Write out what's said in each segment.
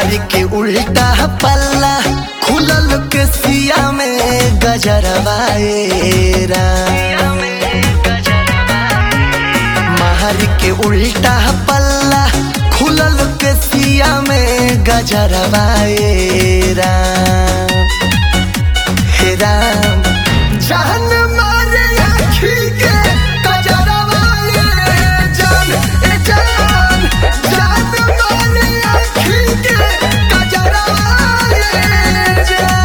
मारी के उल्टा पल्ला खुलल के सिया में गजरवाए राम। मारी के उल्टा पल्ला खुलल के सिया में गजरवाए राम। हे राम जान मारे आँखी के गजरवाए जान, ए जान जान मारे आँखी के गजरवाए जान।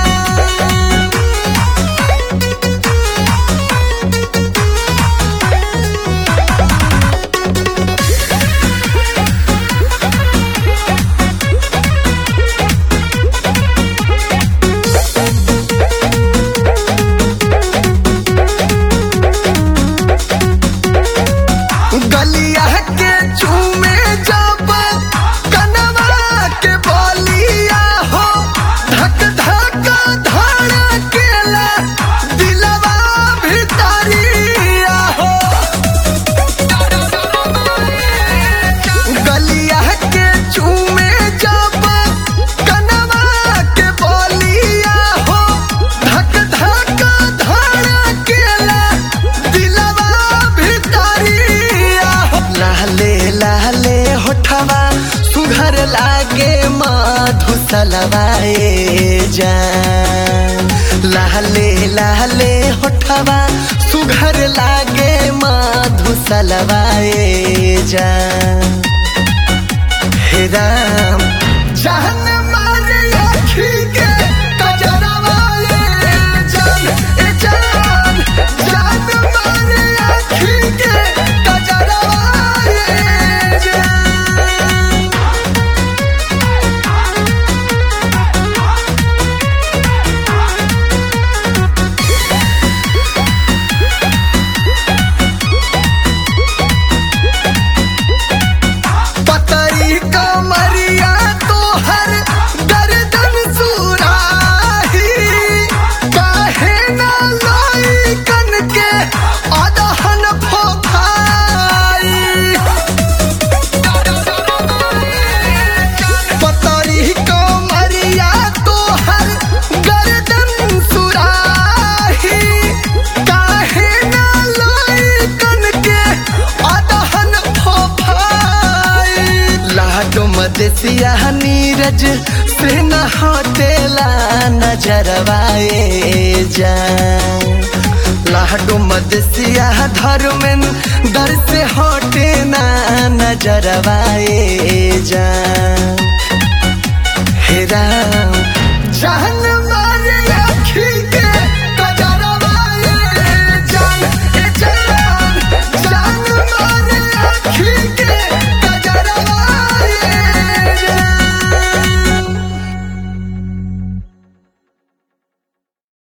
गलिया के चूमे जब कनवा के बोलिया हो धक धक धड़केला दिलवा भितरिया हो। गलिया के चूमे जब कनवा के बोलिया हो धक धक धड़केला दिलवा भितरिया हो। लाले लाले होठवा सुघर लागे मधुसलवाए जान। लाले लाले होठवा सुघर लागे मधुसलवाए जान। हे राम जान मारे आँखी के गजरवाए जान, ए जान जान मारे आँखी के गजरवाए जान। पतरी कमरिया तोहर गर्दन सुराही काहे ना लइकन के अदहन फोफाई। पतरी कमरिया तोहर गर्दन सुराही काहे ना लइकन के अदहन फोफाई। लाडो मदेसिया नीरज से न हटेला नजरवाए जान। लाडो मदेसिया धर्मेंद्र से हटे ना नजरवाए जान।